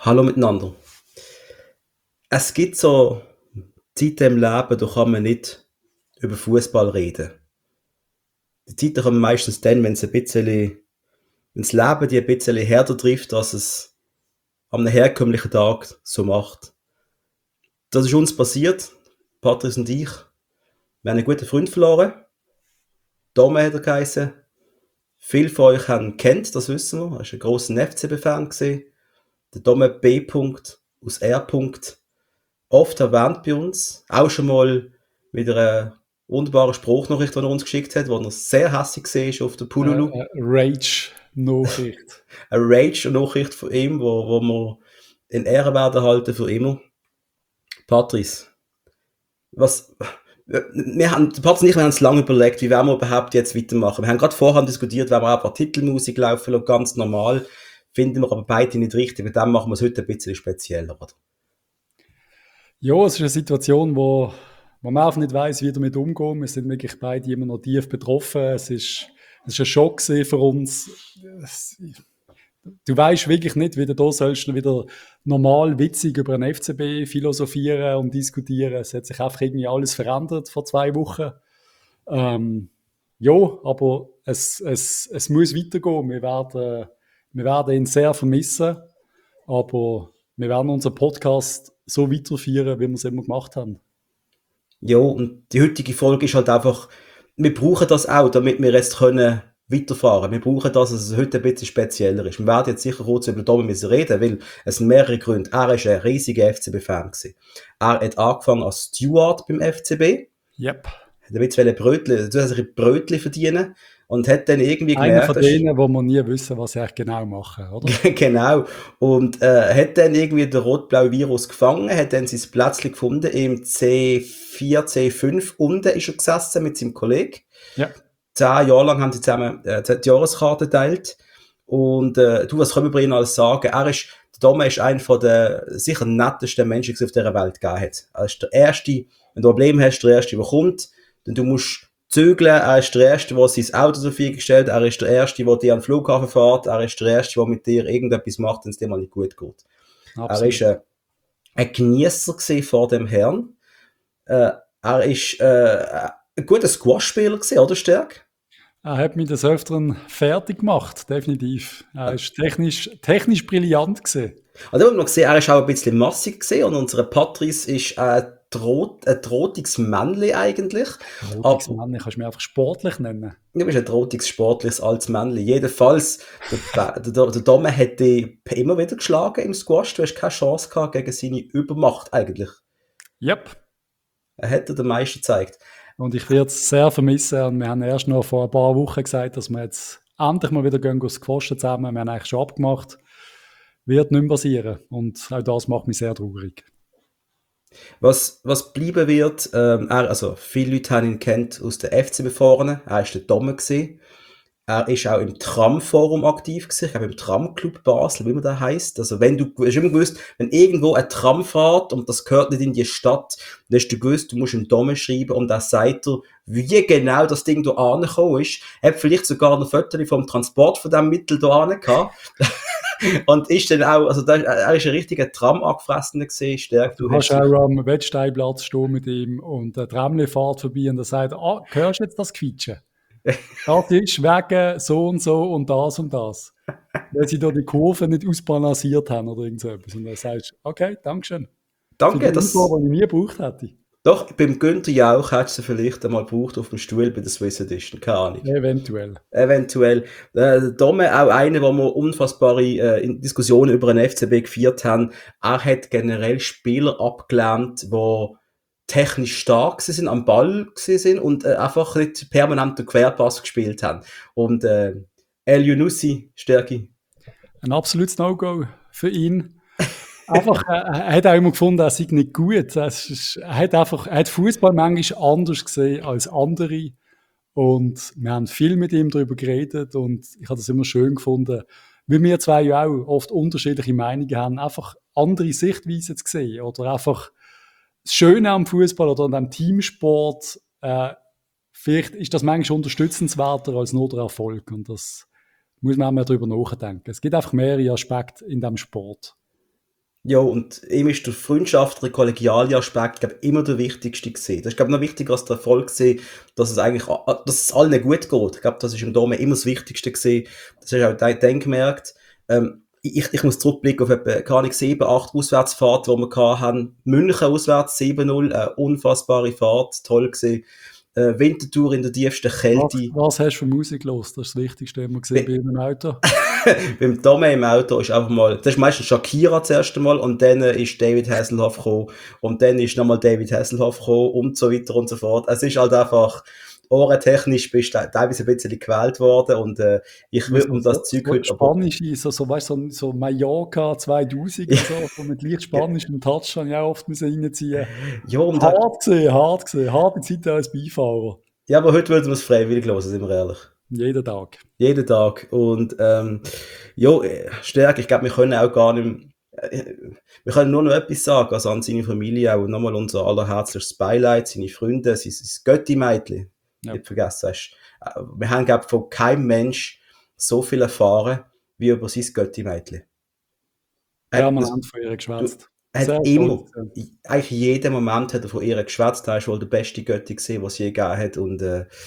Hallo miteinander. Es gibt so Zeiten im Leben, da kann man nicht über Fußball reden. Die Zeiten kommen meistens dann, wenn das Leben die ein bisschen härter trifft, als es an einem herkömmlichen Tag so macht. Das ist uns passiert, Patrice und ich. Wir haben einen guten Freund verloren. Dome hat er geheissen. Viele von euch haben ihn kennt, das wissen wir. Er war ein grosser FCB-Fan. Der Dome B. aus R. Oft erwähnt bei uns. Auch schon mal mit einer wunderbaren Spruchnachricht, die er uns geschickt hat, wo er sehr hässlich war auf der Pululu. Rage-Nachricht. Eine Rage-Nachricht von ihm, wo wir in Ehren werden halten für immer. Patrice, Patrice und ich, wir haben uns lange überlegt, wie wollen wir überhaupt jetzt weitermachen. Wir haben gerade vorher diskutiert, wenn wir auch ein paar Titelmusik laufen lassen, ganz normal. Finden wir aber beide nicht richtig, mit dem machen wir es heute ein bisschen spezieller, oder? Ja, es ist eine Situation, wo man einfach nicht weiss, wie damit umgehen. Wir sind wirklich beide immer noch tief betroffen. Es ist ein Schock gewesen für uns. Du weißt wirklich nicht, wie du da sollst du wieder normal witzig über einen FCB philosophieren und diskutieren. Es hat sich einfach irgendwie alles verändert vor 2 Wochen. Ja, aber es muss weitergehen. Wir werden ihn sehr vermissen, aber wir werden unseren Podcast so weiterführen, wie wir es immer gemacht haben. Ja, und die heutige Folge ist halt einfach, wir brauchen das auch, damit wir jetzt können weiterfahren. Wir brauchen das, dass es heute ein bisschen spezieller ist. Wir werden jetzt sicher kurz über Dome müssen reden, weil es sind mehrere Gründe. Er war ein riesiger FCB-Fan gewesen. Er hat angefangen als Steward beim FCB. Yep. Hat ein bisschen zusätzliche Brötchen verdienen und hat dann irgendwie Einer gemerkt, von denen, wo wir nie wissen, was sie eigentlich genau machen, oder? genau. Und hat dann irgendwie den rot-blauen Virus gefangen, hat dann sein Plätzchen gefunden im C4, C5. Unten ist er gesessen mit seinem Kollegen. Ja. 10 Jahre lang haben sie zusammen die Jahreskarte geteilt. Und was können wir über ihn alles sagen? Der Dome ist einer der sicher nettesten Menschen, die es auf dieser Welt gegeben hat. Er ist der Erste, wenn du ein Problem hast, der Erste, der kommt. Denn du musst zügeln. Er ist der Erste, der sein Auto zur Verfügung stellt. Er ist der Erste, der dir an den Flughafen fährt. Er ist der Erste, der mit dir irgendetwas macht, wenn es dir mal nicht gut geht. Absolut. Er war ein Genießer vor dem Herrn. Er war ein guter Squash-Spieler, oder Stärk? Er hat mich des Öfteren fertig gemacht, definitiv. Er ist technisch brillant gewesen. Also, man gesehen, er ist auch ein bisschen massig gesehen und unser Patrice ist ein drohtiges Männchen eigentlich. Mann, kannst du mich einfach sportlich nennen. Du bist ein drohtiges, sportliches, altes Männchen. Jedenfalls, der Dome hätte dich immer wieder geschlagen im Squash. Du hast keine Chance gehabt gegen seine Übermacht eigentlich. Yep. Er hätte den meisten gezeigt. Und ich werde es sehr vermissen. Und wir haben erst noch vor ein paar Wochen gesagt, dass wir jetzt endlich mal wieder gehen squashen zusammen. Wir haben eigentlich schon abgemacht. Wird nicht mehr passieren. Und auch das macht mich sehr traurig. Was bleiben wird, viele Leute haben ihn kennt aus der FCB vorne. Er war der Dome gewesen. Er ist auch im Tramforum aktiv gewesen. Ich glaube, im Tramclub Basel, wie man da heisst. Also, hast immer gewusst, wenn irgendwo ein Tram fährt und das gehört nicht in die Stadt, dann hast du gewusst, du musst einen Dome schreiben und dann sagt er, wie genau das Ding da angekommen ist. Er hat vielleicht sogar noch Fotos vom Transport von diesem Mittel da gehabt. Und ist dann auch, also er ist ein richtiger Tram-Angefressener gewesen, Stärk. Du kannst auch am Wettsteinplatz stehen mit ihm und ein Tramli fährt vorbei und er sagt, hörst du jetzt das Quietschen? Das ist wegen so und das und das. Weil sie da die Kurve nicht ausbalanciert haben oder irgend so etwas. Und dann sagst du, okay, Dankeschön. Danke, für die Info, die ich nie gebraucht hätte. Doch, beim Günther Jauch hättest du vielleicht einmal gebraucht auf dem Stuhl bei der Swiss Edition, keine Ahnung. Eventuell. Dome auch einer, wo wir unfassbare Diskussionen über den FCB geführt haben. Er hat generell Spieler abgelehnt, die technisch stark sind, am Ball sind und einfach nicht permanent den Querpass gespielt haben. Und El Younousi, Stärke. Ein absolutes No-Go für ihn. Einfach, er hat auch immer gefunden, er sei nicht gut. Er hat Fußball manchmal anders gesehen als andere. Und wir haben viel mit ihm darüber geredet und ich habe das immer schön gefunden, weil wir zwei ja auch oft unterschiedliche Meinungen haben, einfach andere Sichtweisen zu sehen oder einfach das Schöne am Fußball oder an dem Teamsport. Vielleicht ist das manchmal unterstützenswerter als nur der Erfolg und das muss man auch mal darüber nachdenken. Es gibt einfach mehrere Aspekte in diesem Sport. Ja, und ihm ist der freundschaftliche, kollegiale Aspekt, glaube ich, immer der wichtigste gewesen. Das ist, glaube ich, noch wichtiger als der Erfolg gewesen, dass es eigentlich, dass es allen gut geht. Ich glaube, das ist im Dome immer das Wichtigste gewesen. Das hast du auch dann gemerkt. Ich muss zurückblicken auf etwa, keine Ahnung, 7, 8 Auswärtsfahrten, die wir hatten. München auswärts 7-0, eine unfassbare Fahrt, toll gewesen. Winterthur in der tiefsten Kälte. Was hast du für Musik los? Das ist das Wichtigste immer gesehen bei einem Auto. Beim Dome im Auto ist einfach mal, das ist meistens Shakira das erste Mal und dann ist David Hasselhoff gekommen und dann ist nochmal David Hasselhoff gekommen und so weiter und so fort. Es ist halt einfach, ohrentechnisch bist du teilweise ein bisschen gewählt worden und ich würde um das Zeug heute... Spanische, weißt du, so Mallorca 2000 und so mit leicht spanischem Touch habe ich auch oft reinziehen. Ja, und hart gesehen, harte Zeit als Beifahrer. Ja, aber heute würden wir es freiwillig hören, sind wir ehrlich. Jeden Tag. Jeden Tag. Und ja, Stärke, ich glaube, wir können auch gar nicht wir können nur noch etwas sagen, also an seine Familie auch nochmal unser allerherzlichstes Beileid, seine Freunde, sein Götti-Mädchen, nicht vergessen hast. Wir haben, glaube ich, von keinem Mensch so viel erfahren, wie über sein Götti-Mädchen. Permanent von ihr geschwätzt. Er hat immer, eigentlich jeden Moment hat er von ihr geschwätzt, er ist wohl der beste Götti gesehen, was es je gegeben hat und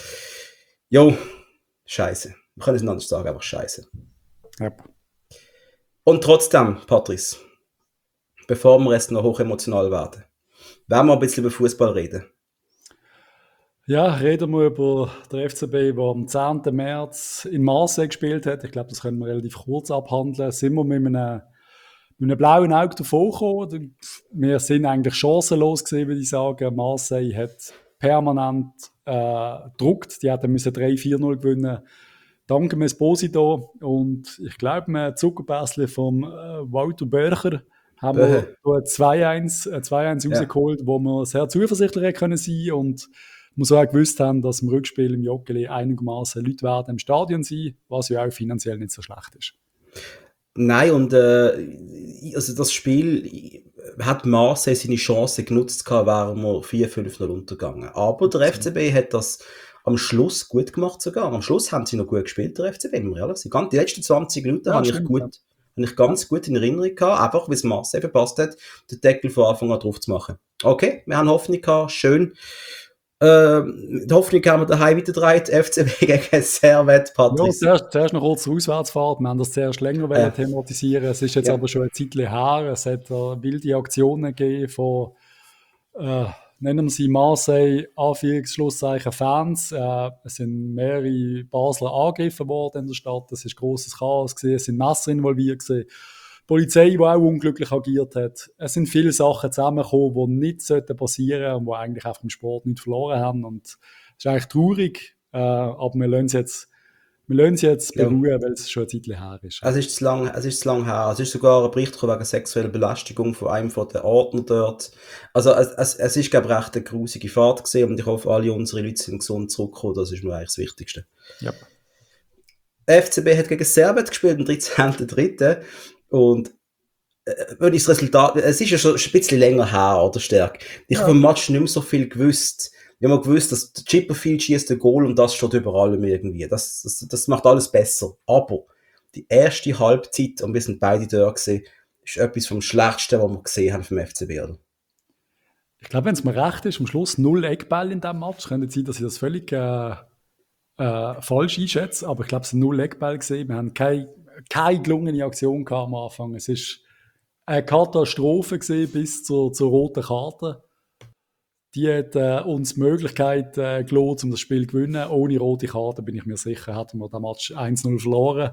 jo, Scheiße. Wir können es nicht anders sagen, einfach Scheiße. Yep. Und trotzdem, Patrice, bevor wir jetzt noch hochemotional werden, werden wir ein bisschen über Fußball reden. Ja, reden wir über den FCB, der am 10. März in Marseille gespielt hat. Ich glaube, das können wir relativ kurz abhandeln. Sind wir mit einem blauen Auge davon gekommen? Wir sind eigentlich chancenlos gewesen, würde ich sagen. Marseille hat permanent gedruckt. Die hätten 3-4-0 gewinnen. Danke Esposito und ich glaube, ein Zuckerpässchen vom Walter Börcher haben wir 2-1 rausgeholt, wo wir sehr zuversichtlich können sein und wir so auch gewusst haben, dass im Rückspiel im Joggeli einigermaßen Leute werden im Stadion sein, was ja auch finanziell nicht so schlecht ist. Nein, und also das Spiel hat Marseille seine Chance genutzt, wären wir 4-5-0 untergegangen. Aber der FCB hat das am Schluss gut gemacht sogar. Am Schluss haben sie noch gut gespielt, der FCB, wenn wir ehrlich sind. Die letzten 20 Minuten habe ich ganz gut in Erinnerung gehabt, einfach weil es Marseille verpasst hat, den Deckel von Anfang an drauf zu machen. Okay, wir haben Hoffnung gehabt, schön. Die Hoffnung haben wir daheim wieder gedreht, FCB gegen Servette, Patrice. Ja, zuerst noch kurz Auswärtsfahrt, wir haben das zuerst länger thematisieren. Es ist jetzt aber schon eine Zeit her, es hat wilde Aktionen gegeben von nennen wir sie Marseille, Anführungsschlusszeichen Fans. Es sind mehrere Basler angegriffen worden in der Stadt. Es ist grosses Chaos gewesen. Es sind Messer involviert gewesen. Die Polizei, die auch unglücklich agiert hat. Es sind viele Sachen zusammengekommen, die nicht passieren sollten und die eigentlich einfach im Sport nicht verloren haben. Und es ist eigentlich traurig, aber wir lassen es jetzt beruhen, weil es schon eine Zeit her ist. Es ist zu lang her. Es ist sogar ein Bericht wegen sexueller Belästigung von einem von den Ordner dort. Also es ist, glaube ich, recht eine grusige Fahrt gewesen und ich hoffe, alle unsere Leute sind gesund zurückgekommen. Das ist mir eigentlich das Wichtigste. Ja. FCB hat gegen Servette gespielt am 13.3. Und wenn ich das Resultat, es ist ja schon ein bisschen länger her, oder Stärk. Ich habe im Match nicht mehr so viel gewusst. Ich habe gewusst, dass der Chipperfield schießt ein Goal und das steht über allem irgendwie. Das macht alles besser. Aber die erste Halbzeit, und wir sind beide da gewesen, ist etwas vom Schlechtesten, was wir gesehen haben vom FCB, oder? Ich glaube, wenn es mir recht ist, am Schluss 0 Eckball in diesem Match. Könnte sein, dass ich das völlig falsch einschätze, aber ich glaube, es sind 0 Eckball gesehen. Wir haben keine gelungene Aktion am Anfang. Es ist eine Katastrophe gewesen, bis zur roten Karte. Die hat uns die Möglichkeit gelassen, um das Spiel zu gewinnen. Ohne rote Karte, bin ich mir sicher, hätten wir den Match 1-0 verloren.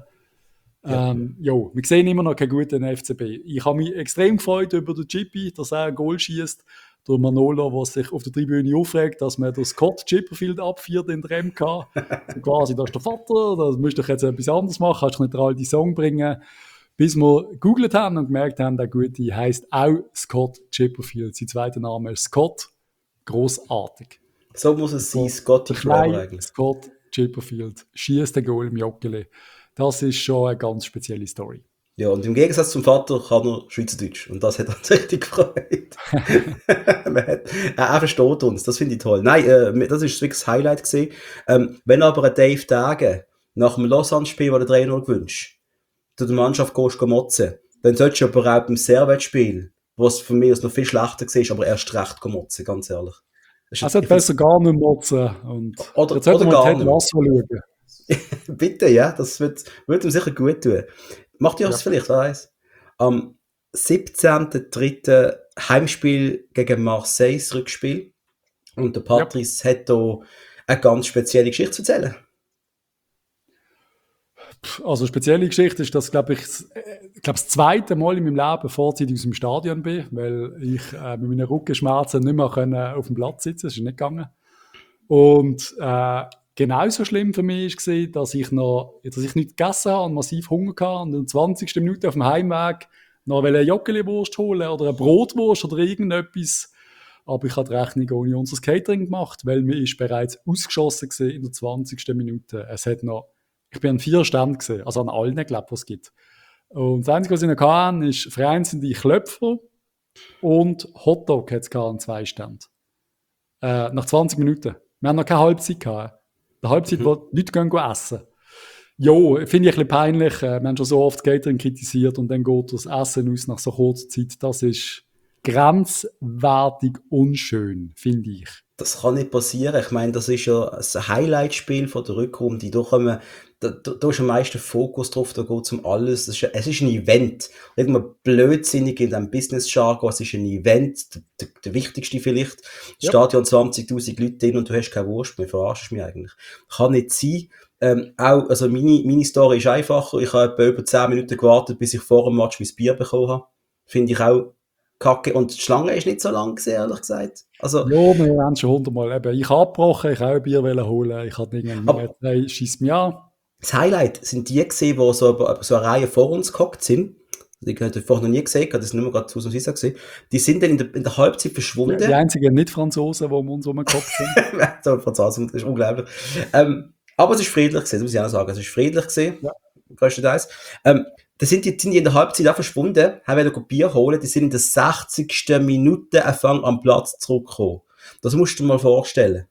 Wir sehen immer noch keinen guten FCB. Ich habe mich extrem gefreut über den Chippy, dass er ein Goal schießt. Der Manolo, der sich auf der Tribüne aufregt, dass man den Scott Chipperfield abführt in der MK. So quasi, das ist der Vater, da musst du doch jetzt etwas anderes machen, kannst du nicht den alten Song bringen. Bis wir gegoogelt haben und gemerkt haben, der Gute heisst auch Scott Chipperfield. Sein zweiter Name ist Scott. Grossartig. So muss es sein, Scotty Flower eigentlich. Scott Chipperfield schießt den Goal im Joggeli. Das ist schon eine ganz spezielle Story. Ja, und im Gegensatz zum Vater kann er Schweizerdeutsch. Und das hat uns richtig gefreut. Er versteht uns, das finde ich toll. Nein, das ist wirklich das Highlight gewesen. Wenn aber ein Dave Dage nach dem Lausanne-Spiel, wo der 3-0 gewünscht, du der Mannschaft gehst motzen, dann solltest du aber auch beim Servet-Spiel, wo es von mir aus noch viel schlechter war, aber erst recht motzen, ganz ehrlich. Es hat besser gar nicht motzen. Und jetzt sollten Oder wir gar Ted nicht. Lasso schauen. Bitte, ja, das wird ihm sicher gut tun. Macht ihr das vielleicht, wer weiß? Am 17.03. Heimspiel gegen Marseille, das Rückspiel. Und der Patrice hat da eine ganz spezielle Geschichte zu erzählen. Also, eine spezielle Geschichte ist, dass, glaube ich, das zweite Mal in meinem Leben vorzeitig aus dem Stadion bin, weil ich mit meinen Rückenschmerzen nicht mehr auf dem Platz sitzen konnte. Das ist nicht gegangen. Und genauso schlimm für mich war, dass ich nichts gegessen habe und massiv Hunger hatte und in der 20. Minute auf dem Heimweg noch eine Joggeli-Wurst holen oder eine Brotwurst oder irgendetwas. Aber ich habe die Rechnung ohne unser Catering gemacht, weil mir ist bereits ausgeschossen war in der 20. Minute. Ich bin an 4 Ständen gesehen, also an allen, glaube ich, was es gibt. Und das Einzige, was ich noch hatte, ist vereinzelte Klöpfer und Hotdog hat es an 2 Ständen. Nach 20 Minuten. Wir haben noch keine Halbzeit gehabt. Die Halbzeit, wo die Leute gehen essen. Jo, finde ich ein bisschen peinlich. Wir haben schon so oft Catering kritisiert und dann geht das Essen aus nach so kurzer Zeit. Das ist grenzwertig unschön, finde ich. Das kann nicht passieren. Ich meine, das ist ja ein Highlight-Spiel von der Rückrunde. Da ist am meisten Fokus drauf, da geht es um alles. Es ist ein Event. Nicht mal blödsinnig in diesem Business-Jargon, es ist ein Event, der wichtigste vielleicht. Das Stadion 20'000 Leute drin und du hast keine Wurst mehr, verarschst mich eigentlich. Kann nicht sein. Also meine Story ist einfacher. Ich habe etwa über 10 Minuten gewartet, bis ich vor dem Match mein Bier bekommen habe. Finde ich auch kacke. Und die Schlange ist nicht so lang gewesen, ehrlich gesagt. Also, ja, wir haben schon 100-mal. Eben, ich habe abgebrochen, ich wollte auch ein Bier holen. Ich hatte irgendwie, schießt mich an. Das Highlight sind die gesehen, die so eine Reihe vor uns gehockt sind. Die habe ich vorher noch nie gesehen, das ist nicht mehr gerade ausnahmsweise gesehen. Die sind dann in der Halbzeit verschwunden. Die einzigen Nicht-Franzosen, die um uns herumgehockt sind. So, Franzosen, das ist unglaublich. Aber es ist friedlich gewesen, das muss ich auch sagen. Es ist friedlich gewesen, größtenteils. Da sind die in der Halbzeit auch verschwunden, haben wieder Bier holen, die sind in der 60. Minute Anfang am Platz zurückgekommen. Das musst du dir mal vorstellen.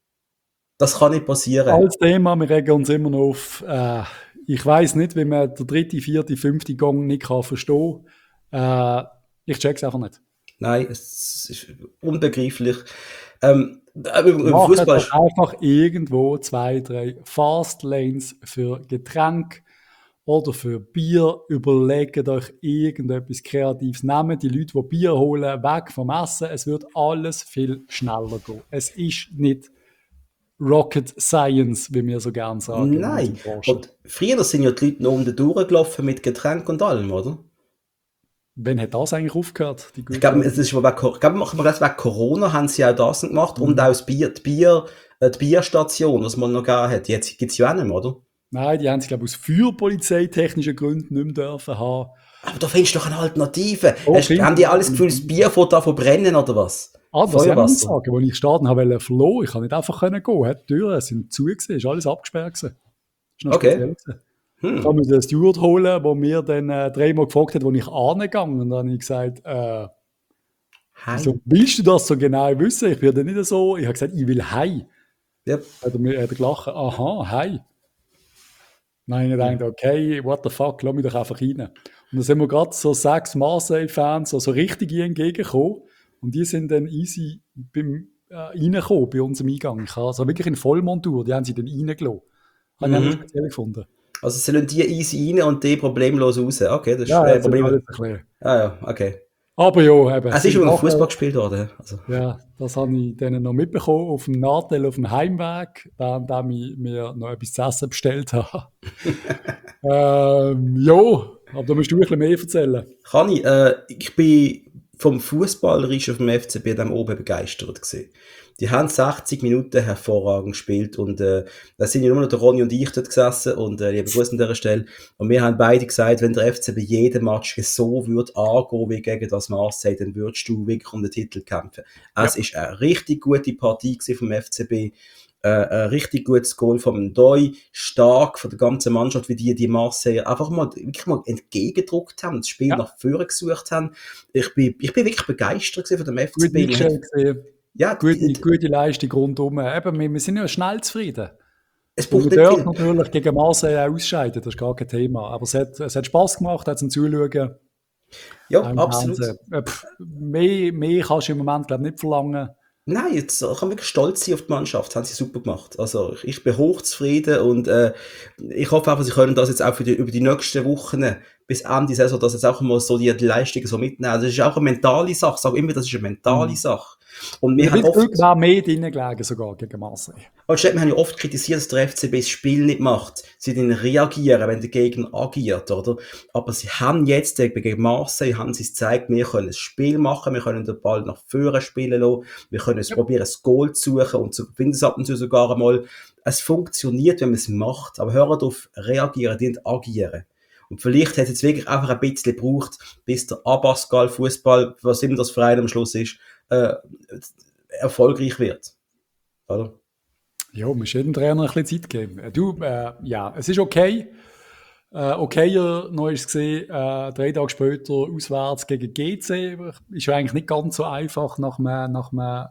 Das kann nicht passieren. Als Thema, wir regen uns immer noch auf, ich weiss nicht, wie man den 3., 4., 5. Gang nicht verstehen kann. Ich check's einfach nicht. Nein, es ist unbegreiflich. Macht doch einfach irgendwo 2, 3 Fastlanes für Getränke oder für Bier. Überlegt euch irgendetwas Kreatives. Nehmt die Leute, die Bier holen, weg vom Essen. Es wird alles viel schneller gehen. Es ist nicht Rocket Science, wie wir so gerne sagen. Nein, und früher sind ja die Leute noch durchgelaufen mit Getränk und allem, oder? Wann hat das eigentlich aufgehört? Ich glaube, wegen Corona haben sie auch das gemacht und auch die Bierstation, was man noch gegeben hat. Jetzt gibt es ja auch nicht mehr, oder? Nein, die haben sie, glaube ich, aus feuerpolizeitechnischen Gründen nicht mehr dürfen haben. Aber da findest du doch eine Alternative. Haben die alles das Gefühl, das Bier von davon brennen oder was? Das muss ich sagen, als ich starten wollte, verloren. Ich konnte nicht einfach gehen. Die Türen sind zu gewesen, ist alles abgesperrt gewesen. Ist noch speziell gewesen. Ich musste einen Steward holen, der mir dann 3-mal gefragt hat, wo ich angegangen. Und dann habe ich gesagt, wieso willst du das so genau wissen? Ich bin ja nicht so. Ich habe gesagt, ich will heim. Yep. Hat er gelacht, aha, heim. Dann habe ich gedacht, okay, what the fuck, lass mich doch einfach rein. Und dann sind wir gerade so 6 Marseille-Fans so richtig entgegengekommen. Und die sind dann easy reingekommen bei unserem Eingang. Also wirklich in Vollmontur, die haben sie dann reingelassen. Habe ich auch speziell gefunden. Also sollen die easy rein und die problemlos raus? Okay, das ist ein Problem. Ja, okay. Aber ja, eben. Es ist übrigens Fußball gespielt worden. Also. Ja, das habe ich dann noch mitbekommen auf dem Nachteil auf dem Heimweg, während ich mir noch etwas zu essen bestellt habe. Ja, aber da musst du ein bisschen mehr erzählen. Kann ich. Ich bin vom Fußballerischen vom FCB dann oben begeistert gewesen. Die haben 60 Minuten hervorragend gespielt und da sind ja nur noch der Ronny und ich dort gesessen und liebe Grüße an dieser Stelle. Und wir haben beide gesagt, wenn der FCB jeden Match so würde angehen wie gegen das Marseille, dann würdest du wirklich um den Titel kämpfen. Es ist eine richtig gute Partie vom FCB. Ein richtig gutes Goal vom Ndoi, stark von der ganzen Mannschaft, wie die Marseille einfach wirklich mal entgegengedruckt haben, das Spiel nach vorne gesucht haben. Ich bin wirklich begeistert von dem FCB. Ja, gute Leistung rundum. Eben, wir sind ja schnell zufrieden. Wir dürfen natürlich gegen Marseille ausscheiden, das ist gar kein Thema. Aber es hat Spass gemacht, zum Zuschauen. Ja, Auch im absolut. Fernsehen. Mehr kannst du im Moment, glaube ich, nicht verlangen. Nein, jetzt kann man wirklich stolz sein auf die Mannschaft. Das haben sie super gemacht. Also ich bin hochzufrieden und ich hoffe einfach, sie können das jetzt auch über die nächsten Wochen bis Ende Saison, dass jetzt auch mal so die Leistungen so mitnehmen. Das ist auch eine mentale Sache. Ich sage immer, das ist eine mentale Mhm. Sache. Und Ich wir habe haben das Gefühl, oft wäre mehr drin gelegen sogar gegen Marseille. Anstatt, wir haben ja oft kritisiert, dass der FCB das Spiel nicht macht. Sie dann reagieren, wenn der Gegner agiert, oder? Aber sie haben jetzt gegen Marseille haben sie es gezeigt, wir können ein Spiel machen, wir können den Ball nach vorne spielen lassen, wir können es Ja. probieren, ein Goal zu suchen und zu gewinnen es ab und zu sogar einmal. Es funktioniert, wenn man es macht. Aber hört auf reagieren, die nicht agieren. Und vielleicht hat es jetzt wirklich einfach ein bisschen gebraucht, bis der Abascal Fußball, was immer das Verein am Schluss ist, erfolgreich wird. Oder? Ja, man muss jedem Trainer ein bisschen Zeit geben. Ja, es ist okay. Okayer, noch ist es gesehen, 3 Tage später auswärts gegen GC. Ist ja eigentlich nicht ganz so einfach nach einem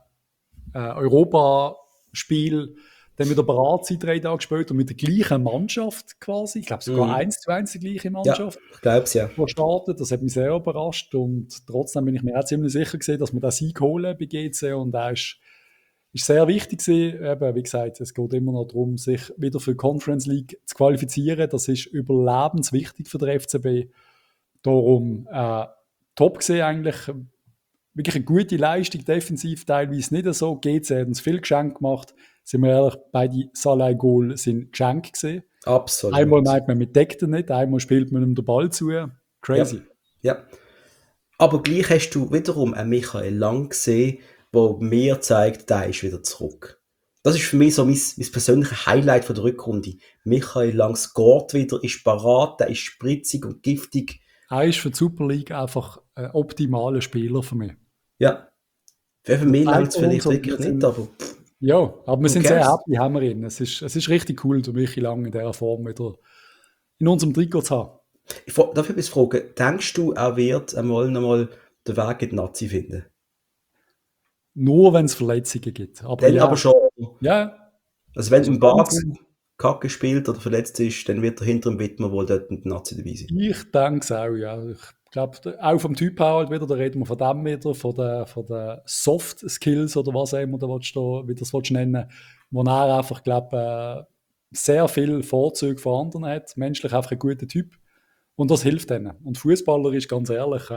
Europaspiel dann wieder bereit sein, 3 Tage später, mit der gleichen Mannschaft quasi. Ich glaube sogar Mhm. 1:1 die gleiche Ja, Mannschaft ich glaube es ja. startet. Das hat mich sehr überrascht und trotzdem bin ich mir auch ziemlich sicher gewesen, dass wir den Sieg holen bei GC und er ist sehr wichtig gewesen. Eben, wie gesagt, es geht immer noch darum, sich wieder für die Conference League zu qualifizieren. Das ist überlebenswichtig für den FCB. Darum top gesehen eigentlich. Wirklich eine gute Leistung, defensiv teilweise nicht so. GC hat uns viel Geschenk gemacht. Sind wir ehrlich, beide Salah-Goal sind Geschenk gesehen. Einmal Absolut. meint man, mit Deckten nicht, einmal spielt man ihm den Ball zu. Ja, Crazy. ja. Aber gleich hast du wiederum einen Michael Lang gesehen, der mir zeigt, der ist wieder zurück. Das ist für mich so mein persönliches Highlight von der Rückrunde. Michael Lang scoret wieder, ist parat, der ist spritzig und giftig. Er ist für die Super League einfach ein optimaler Spieler für mich. Ja, für Das mich langt zeigt es er uns vielleicht und wir wirklich nicht, sind, aber ja, aber wir who sind sehr cares? happy, haben wir ihn. Es ist richtig cool, den Michi Lang in dieser Form wieder in unserem Trikot zu haben. Darf ich etwas fragen? Denkst du, er wird einmal nochmal den Weg in die Nazi finden? Nur wenn es Verletzungen gibt. Aber Dann aber ja, schon. ja, Also wenn also ein dann, Barz Kacke spielt oder verletzt ist, dann wird er hinter dem Widmer wohl dort in der Nazi dabei sein. ich denke es auch, ja. Ich glaube, auch vom Typ her halt wieder, da reden wir von dem wieder, von den Soft Skills oder was auch immer du willst, wie du das willst nennen, wo er einfach, glaube sehr viele Vorzüge von anderen hat. Menschlich einfach ein guter Typ. Und das hilft denen. Und Fußballer ist ganz ehrlich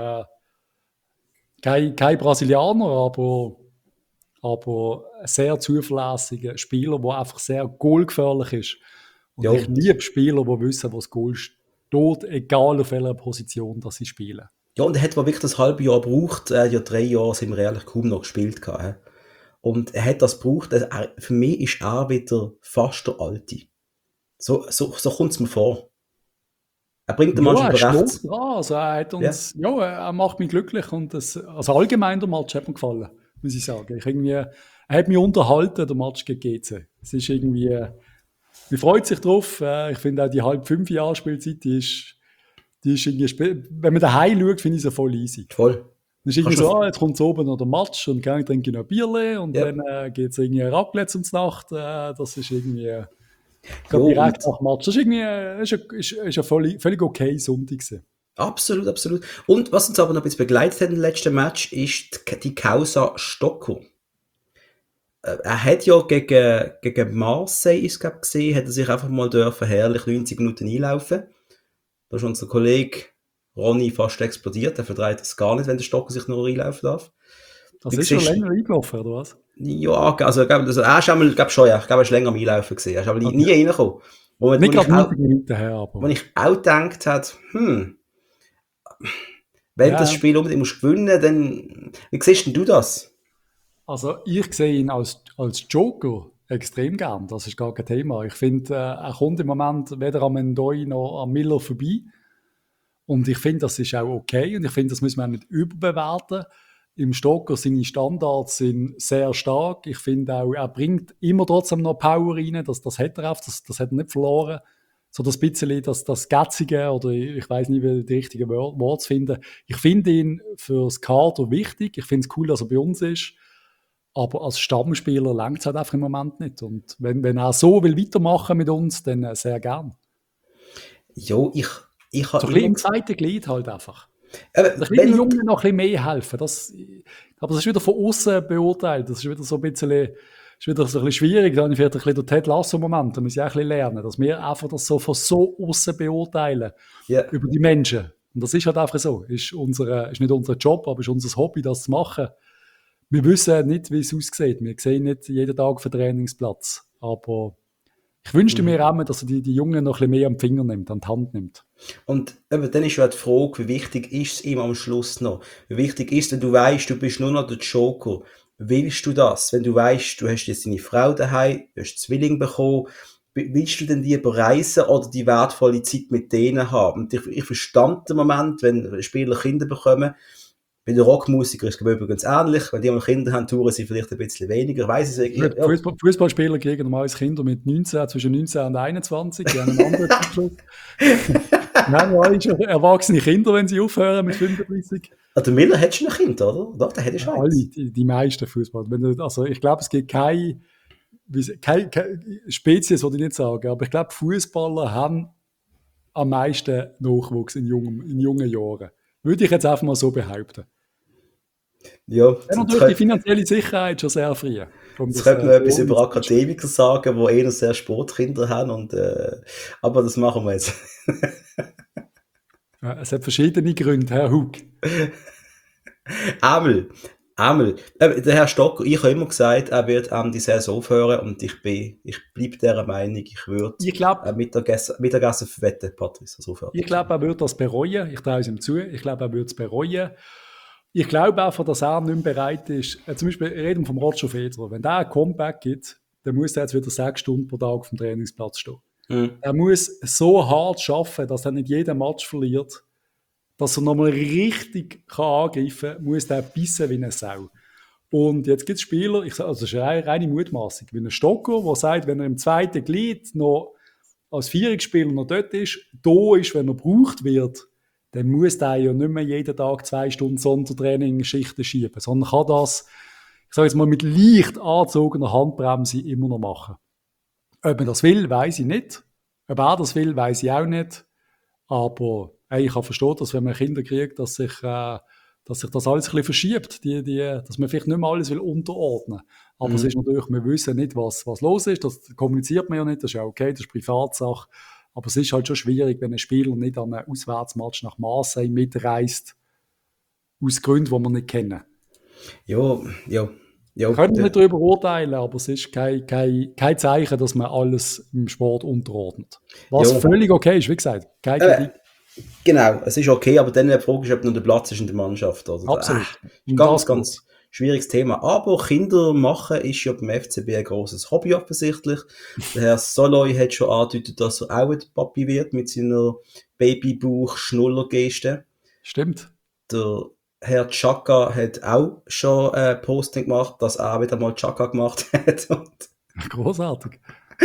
kein Brasilianer, aber ein sehr zuverlässiger Spieler, der einfach sehr goalgefährlich ist. Und Ja, ich liebe Spieler, die wissen, wo das Goal steht, egal auf welcher Position dass sie spielen. ja, und er hat wohl wirklich das halbe Jahr gebraucht. Er hat ja 3 Jahre, sind wir ehrlich, kaum noch gespielt gehabt. He. Und er hat das gebraucht. Für mich ist er wieder fast der Alte. So kommt es mir vor. Er bringt der Ja, Mannschaft er aber steht recht. dran. Also er hat Ja, uns, ja, er macht mich glücklich und also allgemein der Match hat mir gefallen, muss ich sagen. Er hat mich unterhalten, der Match gegen GC. Es ist irgendwie, man freut sich drauf. Ich finde auch die halb 5 Jahre Spielzeit, die ist irgendwie, wenn man daheim schaut, finde ich sie voll easy. voll. Dann ist irgendwie Kannst du so, jetzt kommt oben noch der Match und dann trinke ich noch ein Bierle und ja, dann geht es irgendwie Raclette um die Nacht. Das ist irgendwie ja, gerade direkt und nach dem Match. Das ist irgendwie ist ein völlig okay Sonntag gewesen. absolut, absolut. Und was uns aber noch ein bisschen begleitet hat im letzten Match, ist die Causa Stocco. Er hat ja gegen Marseille, ist glaub, gesehen, hat er sich einfach mal dürfen herrlich 90 Minuten einlaufen. Da ist unser Kollege Ronny fast explodiert. Er verdreht das gar nicht, wenn der Stocker sich nur einlaufen darf. Das Wie ist schon siehst länger eingelaufen, oder was? ja, also er ist einmal, glaub schon, ja, ich glaube, er ist länger am Einlaufen gesehen. Er ist aber nie Okay. reingekommen. Wo Nicht ich gerade auch, 90 Minuten her, wo aber ich auch gedacht habe, wenn das ja. Spiel unbedingt musst gewinnen, dann, wie siehst denn du das? Also ich sehe ihn als Joker extrem gern. Das ist gar kein Thema. Ich finde, er kommt im Moment weder am Ndoi noch am Miller vorbei. Und ich finde, das ist auch okay. Und ich finde, das müssen wir auch nicht überbewerten. Im Stocker seine Standards sind sehr stark. Ich finde auch, er bringt immer trotzdem noch Power rein. Das hat er auch, das hat er nicht verloren. So das bisschen, das Gätzige, oder ich weiß nicht, wie die richtigen Worte zu finden. Ich finde ihn fürs Kader wichtig. Ich finde es cool, dass er bei uns ist. Aber als Stammspieler langt es halt einfach im Moment nicht. Und wenn er so will weitermachen mit uns, dann sehr gern. Ja, ich So habe ein bisschen immer im zweiten Glied halt einfach. Oder ein bisschen den Wenn, Jungen noch ein bisschen mehr helfen. Aber das ist wieder von außen beurteilt. Das ist wieder so ein bisschen, ist wieder so ein bisschen schwierig. Da habe ich vielleicht ein bisschen den Ted Lasso-Moment. Da muss ich auch ein bisschen lernen, dass wir einfach das so von so außen beurteilen ja, über die Menschen. Und das ist halt einfach so. Ist nicht unser Job, aber ist unser Hobby, das zu machen. Wir wissen nicht, wie es aussieht. Wir sehen nicht jeden Tag auf den Trainingsplatz. Aber ich wünschte mir auch, dass er die Jungen noch ein bisschen mehr am Finger nimmt, an die Hand nimmt. und eben, dann ist ja die Frage, wie wichtig ist es ihm am Schluss noch? Wie wichtig ist, wenn du weißt, du bist nur noch der Joker? Willst du das? Wenn du weißt, du hast jetzt deine Frau daheim, du hast Zwilling bekommen, willst du denn lieber reisen oder die wertvolle Zeit mit denen haben? Und ich verstand den Moment, wenn Spieler Kinder bekommen. Bei den Rockmusikern ist es übrigens ähnlich. Wenn die mal Kinder haben, touren sie vielleicht ein bisschen weniger. Weiss ich es Gut, ja. Fußballspieler kriegen normalerweise Kinder mit 19, zwischen 19 und 21, die haben einen anderen Zyklus. Nein, alle schon erwachsene Kinder, wenn sie aufhören mit 35. Der Miller hat schon ein Kind, oder? Doch, der hätte schon Alle, eins. die meisten Fußballer. Also ich glaube, es gibt keine Spezies, würde ich nicht sagen, aber ich glaube, Fußballer haben am meisten Nachwuchs in jungen Jahren. Würde ich jetzt einfach mal so behaupten. Ja, Ja, natürlich die finanzielle Sicherheit schon sehr früh. Um jetzt das, könnte man so etwas über umzusetzen. Akademiker sagen, die eher sehr Sportkinder haben. Aber das machen wir jetzt. Ja, es hat verschiedene Gründe, Herr Hug. Einmal, einmal. Der Herr Stocker, ich habe immer gesagt, er wird die Saison aufhören und ich bleibe dieser Meinung, ich würde Ich glaube, Mittagessen verwetten, Patrice, also ich fertig. glaub, er wird das bereuen. Ich traue es ihm zu. Ich glaube, er wird es bereuen. Ich glaube einfach, dass er nicht mehr bereit ist. Zum Beispiel reden wir vom Roger Federer. Wenn der ein Comeback gibt, dann muss er jetzt wieder 6 Stunden pro Tag auf dem Trainingsplatz stehen. Er muss so hart arbeiten, dass er nicht jeden Match verliert, dass er nochmal richtig angreifen kann, muss der bissen wie eine Sau. Und jetzt gibt es Spieler, also das ist eine reine Mutmaßung, wie ein Stocker, der sagt, wenn er im zweiten Glied noch als Vierungsspieler noch dort ist, da ist, wenn er gebraucht wird, dann muss der ja nicht mehr jeden Tag 2 Stunden Sondertraining-Schichten schieben, sondern kann das, ich sage jetzt mal, mit leicht angezogener Handbremse immer noch machen. Ob man das will, weiß ich nicht. Ob er das will, weiß ich auch nicht. Aber ich kann verstehen, dass wenn man Kinder kriegt, dass sich das alles ein bisschen verschiebt, dass man vielleicht nicht mehr alles will unterordnen. Aber es ist natürlich, wir wissen nicht, was los ist, das kommuniziert man ja nicht, das ist ja okay, das ist Privatsache. Aber es ist halt schon schwierig, wenn ein Spieler nicht an einem Auswärtsmatch nach Marseille mitreist, aus Gründen, die wir nicht kennen. Ja, ja, ja. Wir können nicht darüber urteilen, aber es ist kein Zeichen, dass man alles im Sport unterordnet. Was Ja. völlig okay ist, wie gesagt, keine Kritik. Genau, es ist okay, aber dann die Frage ist, ob noch der Platz ist in der Mannschaft. Oder? Absolut. Ist ganz, ganz schwieriges Thema. Aber Kinder machen ist ja beim FCB ein grosses Hobby offensichtlich. Der Herr Soloy hat schon angedeutet, dass er auch ein Papi wird mit seiner Babybauch-Schnuller-Geste. Stimmt. Der Herr Chaka hat auch schon ein Posting gemacht, dass er wieder mal Chaka gemacht hat. Großartig.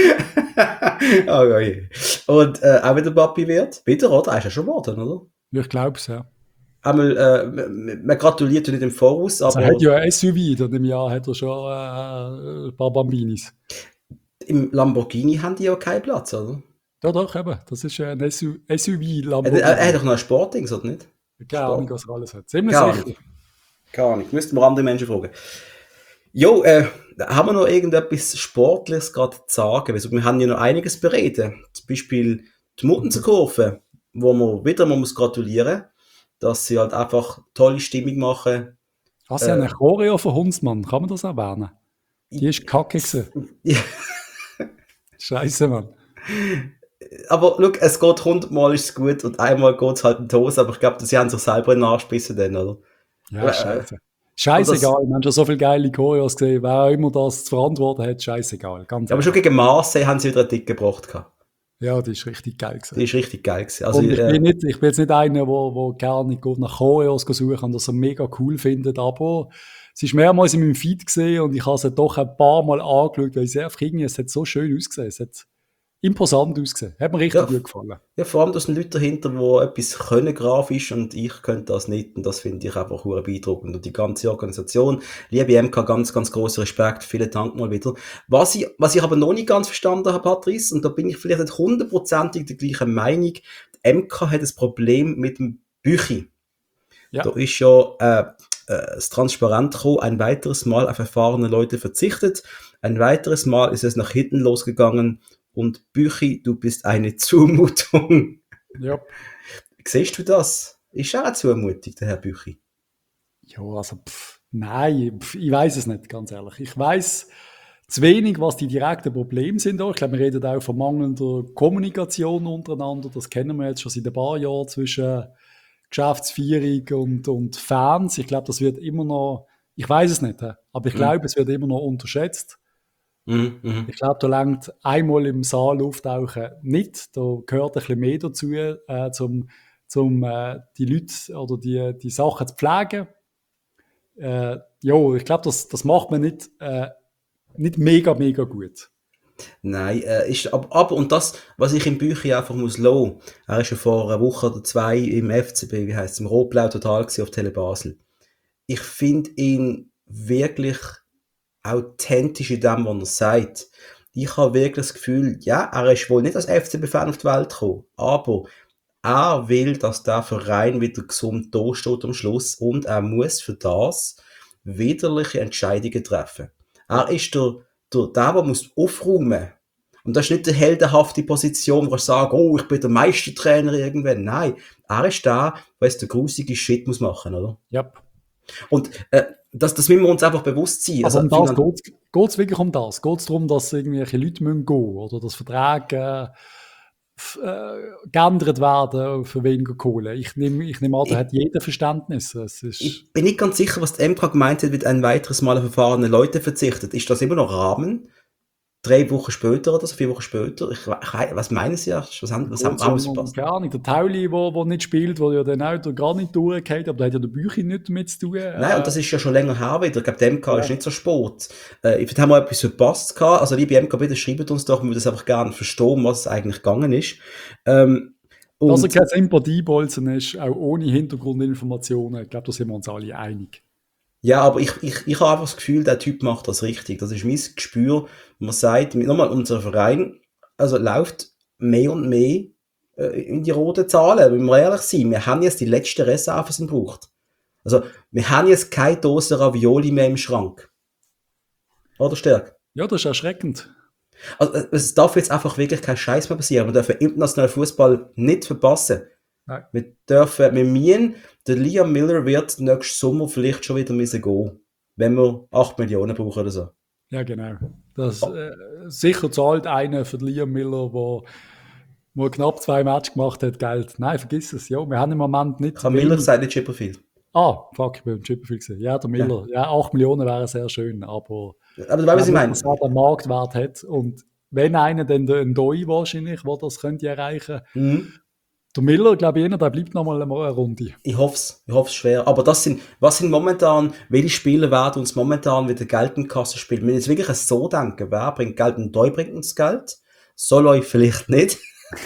Oh, okay. Und auch wieder Papi wird. Wieder, oder? Er ist ja schon geworden, oder? Ich glaube es, ja. Einmal, man gratuliert nicht im Voraus, aber Er hat ja ein SUV, und im Jahr hat er schon ein paar Bambinis. im Lamborghini haben die ja keinen Platz, oder? Ja, doch, eben. Das ist ein SUV Er hat doch noch ein Sportdings, oder nicht? Keine Ahnung, was er alles hat. Ziemlich Keine sicher. Ahnung. Keine Ahnung. Müssten wir andere Menschen fragen. Jo, haben wir noch irgendetwas Sportliches gerade zu sagen? Also, wir haben ja noch einiges bereden. Zum Beispiel die Muttenserkurve, wo man wieder mal muss gratulieren, dass sie halt einfach tolle Stimmung machen. Was ist eine Choreo von Hundsmann? Kann man das erwähnen? Die ist kacke gewesen. Ja. Scheiße, Mann. Aber schau, es geht 100-mal ist es gut und einmal geht es halt in die Hose, aber ich glaube, sie haben sich selber in den Arsch gebissen dann, oder? Ja, scheiße. Scheißegal, wir haben schon so viele geile Choreos gesehen. Wer auch immer das zu verantworten hat, scheißegal. Ganz aber schon gegen Marseille haben sie wieder einen Dick gebracht. Ja, die ist richtig geil gewesen. Die ist richtig geil gewesen. Also, und ich bin jetzt nicht einer, der gerne geht nach Choreos suchen und das er mega cool findet, aber es ist mehrmals in meinem Feed gesehen und ich habe es doch ein paar Mal angeschaut, weil es hat so schön ausgesehen. Es hat imposant ausgesehen. Hat mir richtig gut gefallen. Ja, vor allem, da sind Leute dahinter, die etwas können grafisch und ich könnte das nicht und das finde ich einfach sehr beeindruckend. Und die ganze Organisation, liebe MK, ganz, ganz grosser Respekt, vielen Dank mal wieder. Was ich aber noch nicht ganz verstanden habe, Patrice, und da bin ich vielleicht nicht 100% der gleichen Meinung, die MK hat ein Problem mit dem Büchi. Ja, Da ist ja das Transparent gekommen, ein weiteres Mal auf erfahrene Leute verzichtet, ein weiteres Mal ist es nach hinten losgegangen und Büchi, du bist eine Zumutung. ja. Siehst du das? Ist auch eine Zumutung, der Herr Büchi. Ja, also, nein, ich weiß es nicht, ganz ehrlich. Ich weiß zu wenig, was die direkten Probleme sind. Ich glaube, wir reden auch von mangelnder Kommunikation untereinander. Das kennen wir jetzt schon seit ein paar Jahren zwischen Geschäftsführung und Fans. Ich glaube, das wird immer noch, ich weiß es nicht, aber ich glaube, es wird immer noch unterschätzt. Mhm, mhm. Ich glaube, da langt einmal im Saal auftauchen nicht. Da gehört ein bisschen mehr dazu, die Leute oder die Sachen zu pflegen. Ja, ich glaube, das macht man nicht mega, mega gut. Nein, aber und das, was ich im Büchi einfach muss lassen, er ist ja vor einer Woche oder zwei im FCB, wie heisst es, im Rotblau Total gewesen, auf Tele Basel. Ich finde ihn wirklich authentisch in dem, was er sagt. Ich habe wirklich das Gefühl, ja, er ist wohl nicht als FCB-Fan auf die Welt gekommen, aber er will, dass der Verein wieder gesund dasteht am Schluss und er muss für das widerliche Entscheidungen treffen. Er ist der muss aufräumen. Und das ist nicht eine heldenhafte Position, wo er sagt, oh, ich bin der Meistertrainer irgendwann. Nein, er ist der, der jetzt den grusigen Shit muss machen, oder? Ja. Und das müssen wir uns einfach bewusst sein. Aber Also, um das geht's wirklich um das? Geht's darum, dass irgendwelche Leute gehen müssen oder dass Verträge geändert werden für weniger Kohle? Ich nehm an, da ich, hat jeder Verständnis. Es ist, ich bin nicht ganz sicher, was die MK gemeint hat, wird ein weiteres Mal auf erfahrene Leute verzichtet. Ist das immer noch Rahmen? 3 Wochen später oder so, 4 Wochen später? Was meinen Sie? Haben Sie verpasst? keine Ahnung, der Tauli, wo nicht spielt, der ja dann auch gar nicht durchgeht, aber da hat ja der Büchi nicht damit zu tun. Nein, und das ist ja schon länger her wieder. Ich glaube, die MK ist Ja. nicht so spät. Vielleicht haben wir etwas verpasst gehabt. Also, liebe MK, bitte schreibt uns doch, wir würden das einfach gerne verstehen, was es eigentlich gegangen ist. Ähm, Dass er und kein Sympathiebolzen ist, auch ohne Hintergrundinformationen, ich glaube, da sind wir uns alle einig. ja, aber ich habe einfach das Gefühl, der Typ macht das richtig. Das ist mein Gespür. Man sagt, nochmal, unser Verein, also läuft mehr und mehr in die roten Zahlen, wenn wir ehrlich sind. Wir haben jetzt die letzten Reserven, die es braucht. Also, wir haben jetzt keine Dose Ravioli mehr im Schrank. Oder Stärk? Ja, das ist erschreckend. Also, es darf jetzt einfach wirklich kein Scheiß mehr passieren. Wir dürfen internationalen Fußball nicht verpassen. Nein. Wir müssen, der Liam Miller wird nächsten Sommer vielleicht schon wieder müssen gehen, wenn wir 8 Millionen brauchen oder so. Ja, genau. Das, sicher zahlt einer für Liam Miller, wo knapp 2 Matches gemacht hat, Geld. Nein, vergiss es. Ja, wir haben im Moment nicht Miller wenig. sagt nicht Chipperfield. Fuck, ich bin im Chipperfield gesehen. Ja, der Ja. Miller. Ja, 8 Millionen wäre sehr schön, aber Aber du weißt, was ich meine. dass er den Marktwert hat. Und wenn einer, dann der Ndoi wahrscheinlich, der das könnte erreichen. Mhm. Der Miller, glaube ich, der bleibt noch mal eine Runde. Ich hoffe es schwer. Aber was sind momentan, welche Spieler werden uns momentan wieder Geld in die Kasse spielen? Wenn wir jetzt wirklich so denken, wer bringt Geld? Und Doi bringt uns Geld. Soloy vielleicht nicht.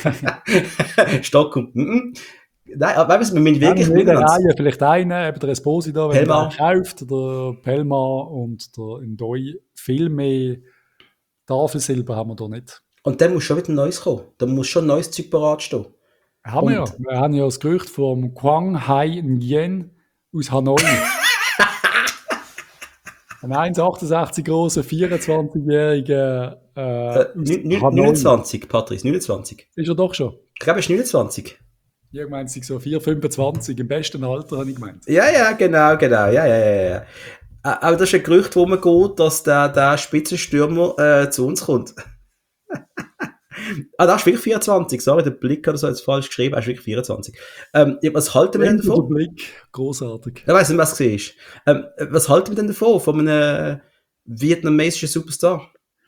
Stock und, Nein, aber weißt du, wir müssen wirklich in der miteinander. Reihe vielleicht einer, eben der Esposito, wenn Pelma. er kauft, der Pelma und der Ndoi. Viel mehr Tafelsilber haben wir da nicht. Und dann muss schon wieder Neues kommen. Da muss schon neues Zeug parat stehen. Haben wir ja. Und Wir haben ja das Gerücht vom Quang Hai Nguyen aus Hanoi. Ein 1,68 großer, 24-jähriger aus Hanoi. 29, Patrice, 29. Ist er doch schon. Ich glaube, er ist 29. Ich meine, es sind so 4, 25, im besten Alter, habe ich gemeint. Ja, genau. Ja. Aber das ist ein Gerücht, wo man geht, dass der Spitzenstürmer zu uns kommt. Da ist wirklich 24. Sorry, der Blick hat das jetzt falsch geschrieben. Er ist wirklich 24. Was halten wir denn Der davon? Blick, großartig. Ich weiss nicht, was du siehst. Was halten wir denn davon? Von einem vietnamesischen Superstar?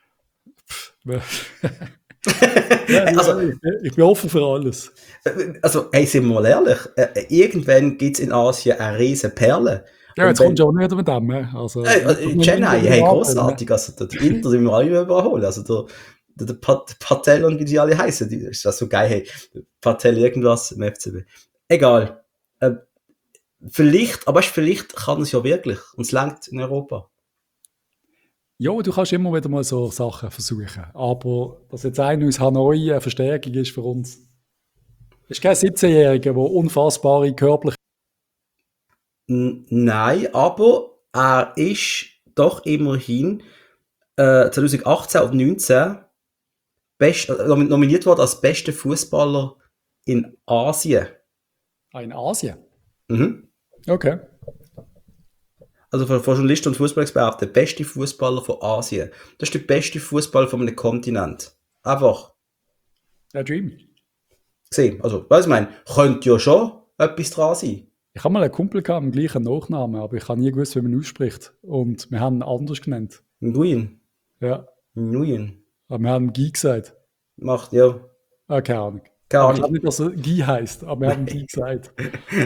Also, ich bin offen für alles. Also, hey, sind wir mal ehrlich, irgendwann gibt es in Asien eine riesen Perle. Ja, jetzt kommst du auch nicht mit dem. Also, Chennai, hey, großartig. Also, die Inder sind wir alle überholen. Also, der Patel und wie die alle heißen, ist das so geil, hey. Patel irgendwas im FCB. Egal. Vielleicht kann es ja wirklich. Und es langt in Europa. Ja, du kannst immer wieder mal so Sachen versuchen. Aber dass jetzt einer aus Hanoi eine Verstärkung ist für uns. Das ist kein 17-Jähriger, der unfassbare körperliche Nein, aber er ist doch immerhin 2018 und 19 nominiert worden als bester Fußballer in Asien. In Asien? Mhm. Okay. Also von Journalisten und Fußballexperten, der beste Fußballer von Asien. Das ist der beste Fußballer von einem Kontinent. Einfach Der Dream. gesehen. Also, was ich meine, könnte ja schon etwas dran sein. Ich habe mal einen Kumpel gehabt mit dem gleichen Nachnamen, aber ich habe nie gewusst, wie man ihn ausspricht. Und wir haben ihn anders genannt. Nguyen. Ja. Nguyen. Aber wir haben Guy gesagt. Macht, ja. Keine Ahnung. Keine Aber ich Ahnung. glaube nicht, dass er Guy heisst, aber wir haben Guy gesagt.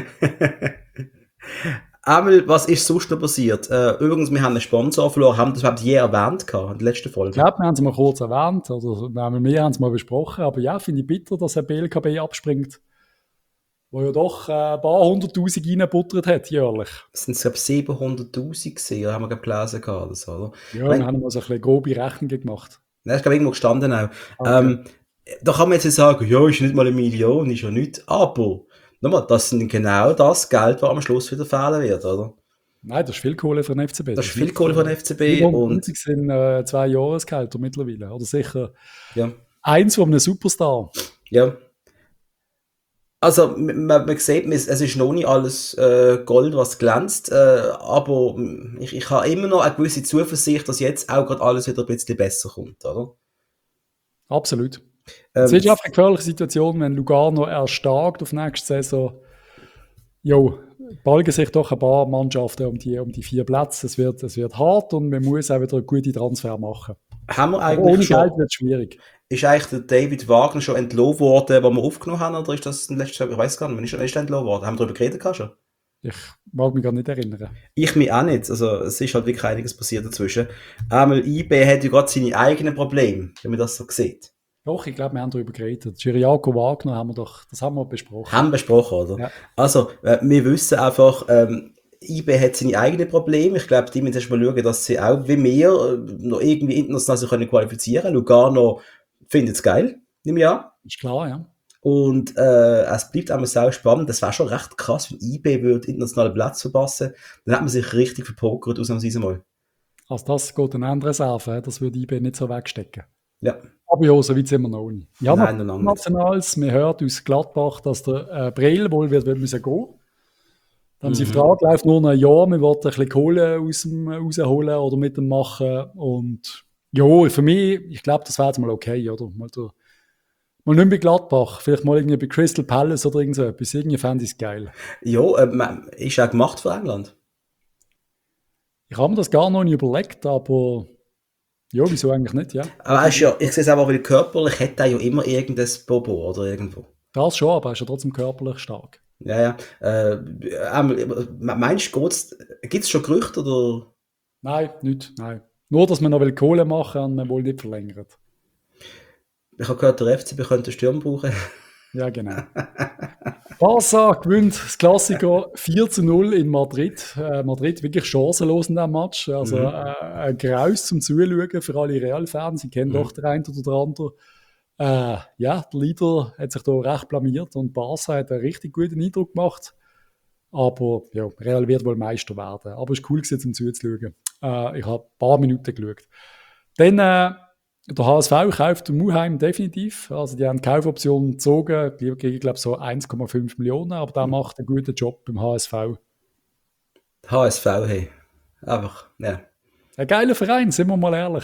Einmal, was ist sonst noch passiert? Übrigens, wir haben einen Sponsor verloren, haben das überhaupt je erwähnt gehabt, in der letzten Ich Folge. glaube, wir haben es mal kurz erwähnt, oder wir haben es mal besprochen, aber ja, finde ich bitter, dass ein BLKB abspringt, wo ja doch ein paar 100'000 reingebuttert hat, jährlich. Das sind, glaube ich, 700'000 gewesen, haben wir glaub, gelesen gehabt, oder so, oder? Ja, wir haben mal so ein bisschen grobe Rechnungen gemacht. Das ist, glaube ich, irgendwo gestanden auch. Okay. Da kann man jetzt sagen, ja, ist nicht mal 1 Million, ist ja nichts, aber, nochmal, das sind genau das Geld, das am Schluss wieder fehlen wird, oder? Nein, das ist viel Kohle für den FCB. Das ist viel Kohle von der FCB und 750 sind 2 Jahresgehälter mittlerweile. Oder sicher ja, eins von einem Superstar. ja. Also, man sieht, es ist noch nicht alles Gold, was glänzt, aber ich habe immer noch eine gewisse Zuversicht, dass jetzt auch gerade alles wieder ein bisschen besser kommt, oder? Absolut. Es ist einfach eine gefährliche Situation, wenn Lugano erstarkt auf nächste Saison. Jo, balgen sich doch ein paar Mannschaften um die 4 Plätze. Es wird hart und man muss auch wieder gute Transfer machen. Haben wir Aber ohne eigentlich Geld schon, wird es schwierig. ist eigentlich der David Wagner schon entlohnt worden, was wir aufgenommen haben, oder ist das ein letztes Jahr, ich weiß gar nicht, wann ist er entlohnt worden? Haben wir darüber geredet gehabt schon? Ich mag mich gar nicht erinnern. Ich mich auch nicht, also es ist halt wirklich einiges passiert dazwischen. Einmal IB hat ja gerade seine eigenen Probleme, wenn man das so sieht. Doch, ich glaube, wir haben darüber geredet. Chiriaco Wagner das haben wir besprochen. Haben besprochen, oder? Ja. Also, wir wissen einfach, IB hat seine eigenen Probleme. Ich glaube, die müssen erst mal schauen, dass sie auch wie wir noch irgendwie international sich können qualifizieren. Lugano findet es geil, nehme ich an. Ist klar, ja. Und es bleibt einmal sau spannend. Das wäre schon recht krass, wenn IB würde internationalen Platz verpassen. Dann hat man sich richtig verpokert, ausnahmsweise mal. Also das geht eine andere Reserve. Das würde IB nicht so wegstecken. Ja. Aber ja, so weit sind wir noch nicht. Ja, Nein, noch noch lange nicht. Nationals. Man hört aus Gladbach, dass der Breel wohl wird müssen gehen. Dann sein Vertrag läuft nur noch ein Jahr. Wir wollten ein bisschen Kohle aus dem rausholen oder mit dem machen. Und ja, für mich, ich glaube, das wäre jetzt mal okay, oder? Mal nicht bei Gladbach, vielleicht mal irgendwie bei Crystal Palace oder irgend so etwas. Irgendwie fände ich es geil. Ja, ist auch gemacht für England. Ich habe mir das gar noch nicht überlegt, aber ja, wieso eigentlich nicht, ja. Aber er ist ja, ich sehe es aber, weil körperlich hat er ja immer irgendein Bobo oder irgendwo. Das schon, aber er ist ja trotzdem körperlich stark. Ja, ja. Meinst du, gibt es schon Gerüchte oder? Nein, nicht, nein. Nur, dass man noch Kohle machen will und man wohl nicht verlängert. Ich habe gehört, der FCB könnte einen Sturm brauchen. Ja, genau. Barca gewinnt das Klassiker 4:0 in Madrid. Madrid wirklich chancenlos in diesem Match. Also ein Graus zum Zuschauen für alle Real-Fans. Sie kennen doch den einen oder den anderen. Ja, der Leader hat sich da recht blamiert und Barca hat einen richtig guten Eindruck gemacht. Aber ja, Real wird wohl Meister werden. Aber es war cool gewesen, zum Zuzuschauen. Ich habe ein paar Minuten geschaut. Dann der HSV kauft Muheim definitiv. Also die haben die Kaufoption gezogen, gegen, glaube ich, so 1,5 Millionen, aber der macht einen guten Job beim HSV. HSV, hey. Einfach, ja. Ein geiler Verein, sind wir mal ehrlich.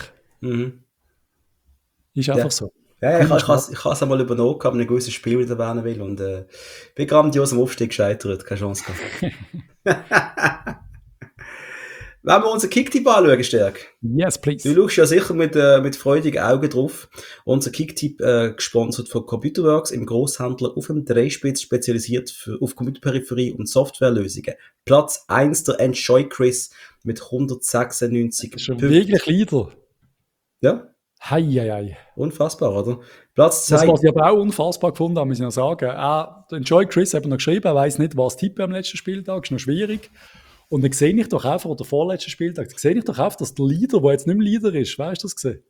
Ist einfach so. Ja, ich habe es einmal übernommen, ob ich ein gewisses Spiel wieder erwähnen will und bin grandios am Aufstieg gescheitert, keine Chance gehabt. Wenn wir unseren Kicktipp anschauen, Stärk. Yes, please. Du schaust ja sicher mit freudigen Augen drauf. Unser Kicktipp gesponsert von Computerworks, im Grosshandler auf dem Dreispitz, spezialisiert auf Computerperipherie und Softwarelösungen. Platz 1 der Enjoy Quiz mit 196 Das ist schon wirklich Leader. Ja. Hei. Unfassbar, oder? Platz 2. Das, was ich aber auch unfassbar gefunden habe, muss ich noch sagen. Der Enjoy Chris hat noch geschrieben, er weiss nicht, was tippen am letzten Spieltag, ist noch schwierig. Und dann sehe ich doch einfach, oder vorletzten Spieltag, dann sehe ich doch einfach, dass der Leader, der jetzt nicht mehr Leader ist, weißt du das gesehen?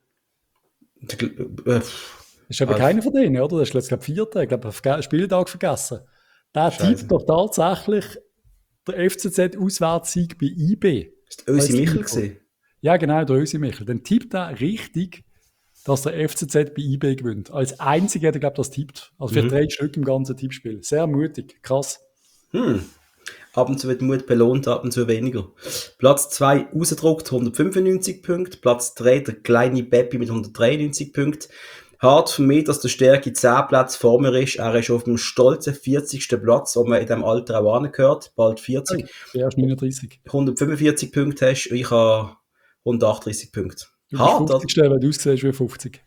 Ist aber keiner von denen, oder? Das ist jetzt, glaube ich, Vierter, ich glaube, einen Spieltag vergessen. Der tippt doch tatsächlich der FCZ-Auswärtssieg bei IB. Ist Ösi Als Michel Info. gesehen? Ja, genau, der Ösi Michel. Dann tippt er richtig, dass der FCZ bei IB gewinnt. Als einziger hat er, glaube ich, das tippt. Also für 3 Stück im ganzen Tippspiel. Sehr mutig, krass. Ab und zu wird Mut belohnt, ab und zu weniger. Platz 2 rausgedruckt, 195 Punkte. Platz 3 der kleine Beppi mit 193 Punkten. Hart für mich, dass der Stärke 10 Plätze vor mir ist. Er ist auf dem stolzen 40. Platz, wo man in diesem Alter auch angehört. Bald 40. Der erst 39. 145 Punkte hast, ich habe 138 Punkte. Du bist Hart, oder? 50. Wenn du aussiehst wie 50.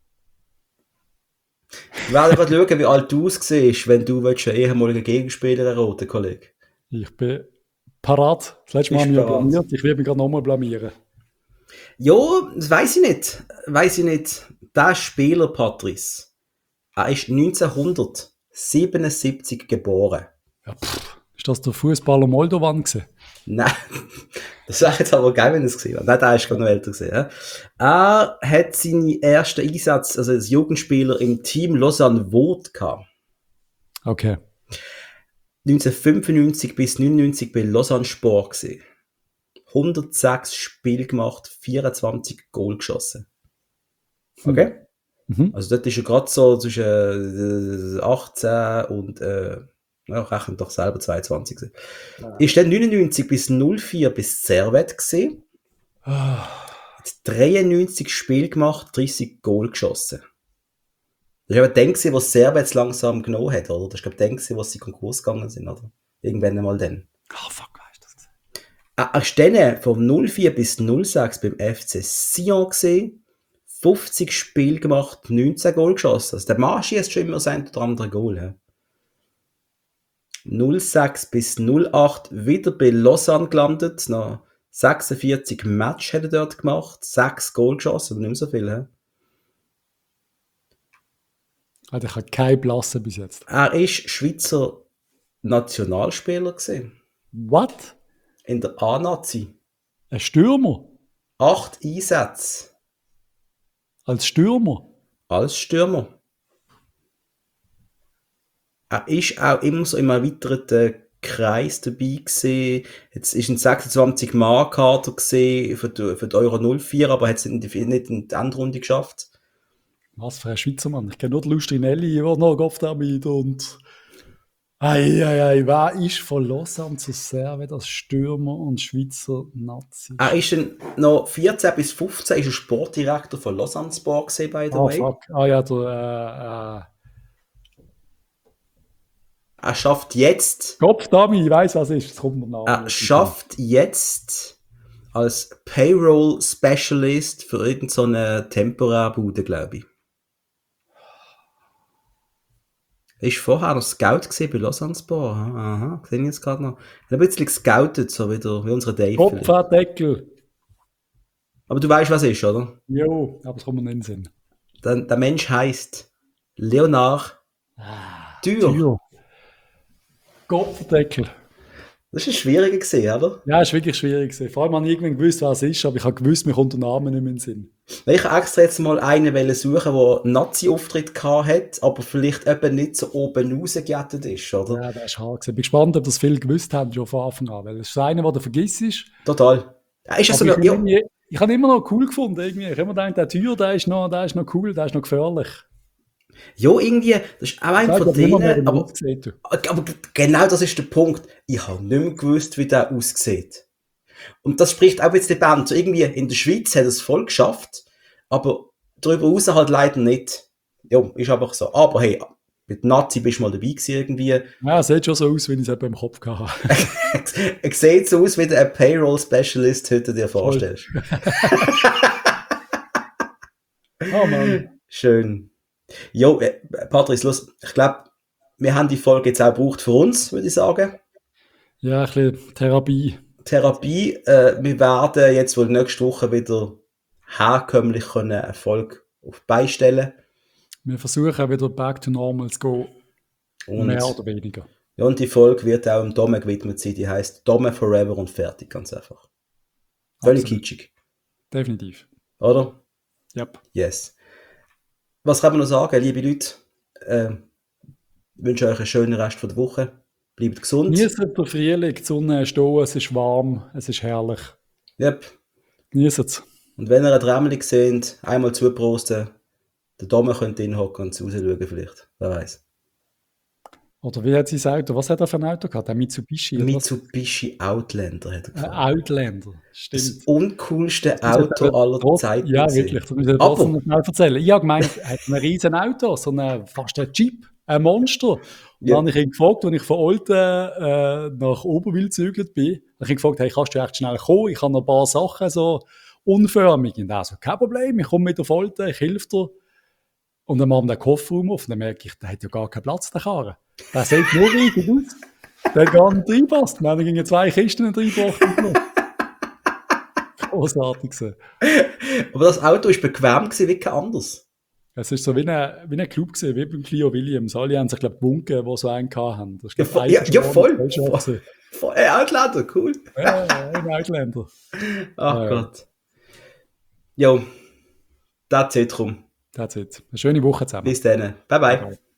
Ich werde gerade schauen, wie alt du aussiehst, wenn du einen ehemaligen Gegenspieler erraten, Kollege. Ich bin parat. Das letzte Mal Bist haben wir ja parat. blamiert. Ich werde mich gerade nochmal blamieren. Ja, das weiss ich nicht. Der Spieler, Patrice, er ist 1977 geboren. Ja, ist das der Fußballer Moldovan gewesen? Nein, das wäre jetzt aber geil, wenn er es gesehen hat. Nein, der ist gerade noch älter gesehen. Ja. Er hat seine ersten Einsätze, also als Jugendspieler im Team Lausanne-Wood gehabt. Okay. 1995 bis 99 bei Lausanne Sport gesehen. 106 Spiele gemacht, 24 Goal geschossen. Okay? Also dort ist er gerade so zwischen 18 und rechnet doch selber 22 gewesen. Ist dann 99 bis 04 bis Servet gesehen. Hat 93 Spiele gemacht, 30 Goal geschossen. Das war aber dann, was Servet langsam genommen hat, oder? Das ist, glaube ich, dann, was sie Konkurs gegangen sind, oder? Irgendwann einmal dann. Ah, fuck, weißt du das? Er ist dann von 04 bis 06 beim FC Sion gesehen. 50 Spiele gemacht, 19 Goal geschossen. Also der Mann schießt schon immer sein oder andere Goal. Ja. 06 bis 08 wieder bei Lausanne gelandet. Noch 46 Match hat er dort gemacht, 6 Goal geschossen, aber nicht mehr so viel. Ja. Also ich habe keine Blasse bis jetzt. Er ist Schweizer Nationalspieler gewesen. What? In der A-Nazi. Ein Stürmer? 8 Einsätze Als Stürmer? als Stürmer. Er ist auch immer so im erweiterten Kreis dabei gewesen. Jetzt ist ein 26-Mann-Kader gesehen für die Euro 04, aber hat es nicht in die Endrunde geschafft. Was für ein Schweizer Mann. Ich kenne nur den Lustrinelli, der noch auf damit und... wer ist von Lausanne zu Servet als Stürmer und Schweizer Nazi? Er ist dann noch 14 bis 15 ist er Sportdirektor von Lausanne Sport gewesen, by the way. Fuck. Ah ja, der... Er schafft jetzt... Gottverdammt, ich weiss, was es ist. Das kommt mir nach. Er schafft jetzt als Payroll Specialist für irgendeine Temporärbude, glaube ich. Er war vorher noch Scout bei Lausanne Sport. Aha, sehe ich jetzt gerade noch. Er hat ein bisschen gescoutet, so wie unsere Dave. Kopfdeckel. Aber du weißt, was es ist, oder? Jo, aber es kommt mir nicht in den Sinn. Der Mensch heisst Leonard Dürr. Kopfdeckel. Das ist ein schwieriger gesehen, oder? Ja, es war wirklich schwierig gewesen. Vor allem habe ich irgendwann gewusst, was es ist, aber ich habe gewusst, mir kommt der Name nicht mehr in den Sinn. Ich habe extra jetzt mal einen suchen, der einen Nazi-Auftritt hat, aber vielleicht eben nicht so oben rausgejettet ist, oder? Ja, das ist hart gewesen. Ich bin gespannt, ob das viele gewusst haben, schon von Anfang an, weil es ist einer, den du vergisst. Total. Ja, ist das Aber sogar, ich habe ihn immer noch cool gefunden. Irgendwie. Ich habe immer gedacht, der Tür, der ist noch cool, der ist noch gefährlich. ja, irgendwie, das ist auch einer von denen, aber genau das ist der Punkt. Ich habe nicht mehr gewusst, wie der aussieht. Und das spricht auch jetzt die Band. So irgendwie in der Schweiz hat er es voll geschafft, aber darüber raus halt leider nicht. Ja, ist einfach so. Aber hey, mit Nazi bist du mal dabei gewesen irgendwie. Ja, es sieht schon so aus, wie ich es eben im Kopf hatte. Es sieht so aus, wie der Payroll Specialist heute dir vorstellst. Oh Mann. Schön. Jo, Patrice, los, ich glaube, wir haben die Folge jetzt auch gebraucht für uns, würde ich sagen. Ja, ein bisschen Therapie. Wir werden jetzt wohl nächste Woche wieder herkömmlich eine Folge auf beistellen. Wir versuchen wieder back to normal zu gehen. Und, mehr oder weniger. Ja, und die Folge wird auch dem Dome gewidmet sein. Die heisst Dome Forever und fertig, ganz einfach. Völlig kitschig. Definitiv. Oder? Yep. Yes. Was kann man noch sagen, liebe Leute? Ich wünsche euch einen schönen Rest von der Woche. bleibt gesund. Genießt den Frühling, die Sonne ist da, es ist warm, es ist herrlich. Yep. Genießt es. Und wenn ihr eine Tremmel seht, einmal zuprosten, der Dome könnt ihr hinhocken und rausschauen vielleicht. Wer weiß. Oder wie hat sie gesagt, was hat er für ein Auto gehabt? Ein Mitsubishi oder was? Mitsubishi Outlander hat er Ein gefahren. Outlander, Das stimmt. uncoolste Das muss Auto ich aller trotz- Zeiten. Ja, gewesen. wirklich, das muss ich Aber- trotzdem noch schnell erzählen. Ich habe gemeint, er hat ein riesen Auto, fast ein Jeep, ein Monster. Und Ja. dann habe ich ihn gefragt, als ich von Olten nach Oberwil gezügelt bin, habe ich ihn gefragt, hey, kannst du echt schnell kommen? Ich habe noch ein paar Sachen so unförmig. Und er so, kein Problem, ich komme mit auf Olten, ich helfe dir. Und dann machen wir den Kofferraum auf und dann merke ich, der hat ja gar keinen Platz, der Karren. Der sieht nur riesig aus. Der hat gar nicht reinpasst. Wir haben gegen 2 Kisten reingebracht. Großartig gewesen. Aber das Auto war bequem gewesen, wie kein anderes. Es war so wie ein Club gewesen, wie beim Clio Williams. Alle haben sich, glaube ich, gewunken, die so einen hatten. Das ist, Ja, glaub, ja, voll. Gesellschaft gewesen. Voll. Outlander, cool. Ja, ein Outlander. Ach Ja. Gott. Jo, that's it, komm. That's it. Eine schöne Woche zusammen. Bis dann. Bye bye. Bye.